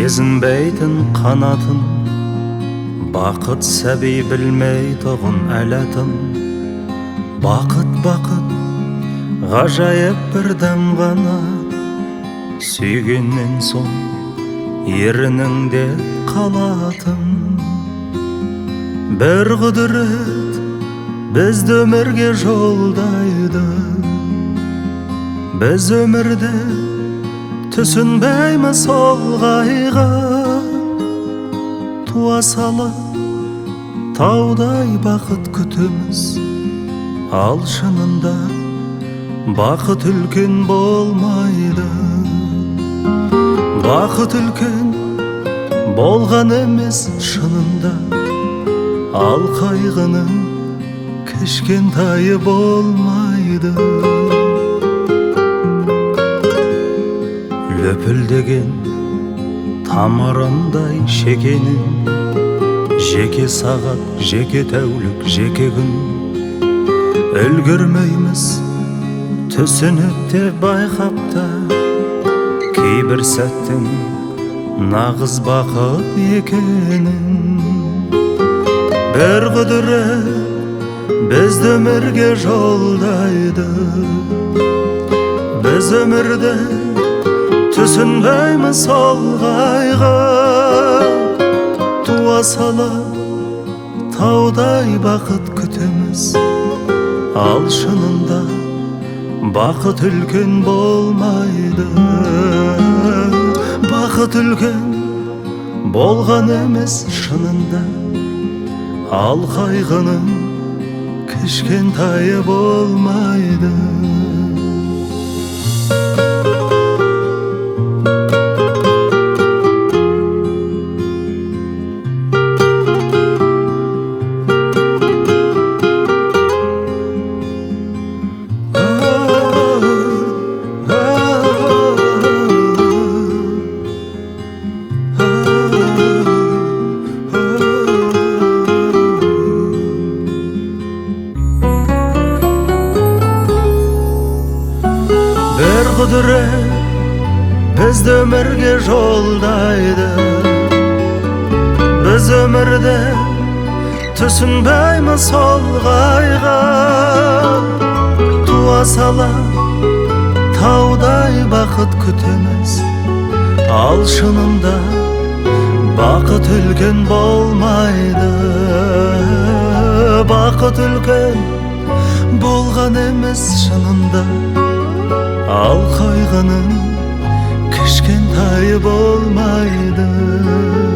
сезінбейтін қанатын, бақыт сәби білмейтұғын әлатын. Бақыт ғажайып бір дәм ғана, сүйгеннен соң ерініңде қалатын. Бір құдірет бізді өмірге жолдайды, біз өмірде түсінбейміз ол қайғы. Туа салып таудай бақыт күтеміз, ал шынында бақыт үлкен болмайды. Бақыт үлкен болған емес шынында, ал қайғының кішкентайы болмайды. Löпілдеген тамырындай шекенің, жеке сағат, жеке тәулік, жеке күн. Үлгірмейміз түсініп те байқап та, кейбір сәттің нағыз бақыт екенін. Бір құдірет бізді өмірге жолдайды, біз өмірде түсінбейміз ол қайғы. Туа салып таудай бақыт күтеміз, ал шынында бақыт үлкен болмайды. Бақыт үлкен болған емес шынында, ал қайғының кішкентайы болмайды. Бір құдірет бізді өмірге жолдайды, біз өмірде түсінбейміз ол қайғы. Туа салып таудай бақыт күтеміз, ал шынында бақыт үлкен болмайды. Бақыт үлкен болған емес шынында, ал қайғының кішкентайы болмайды.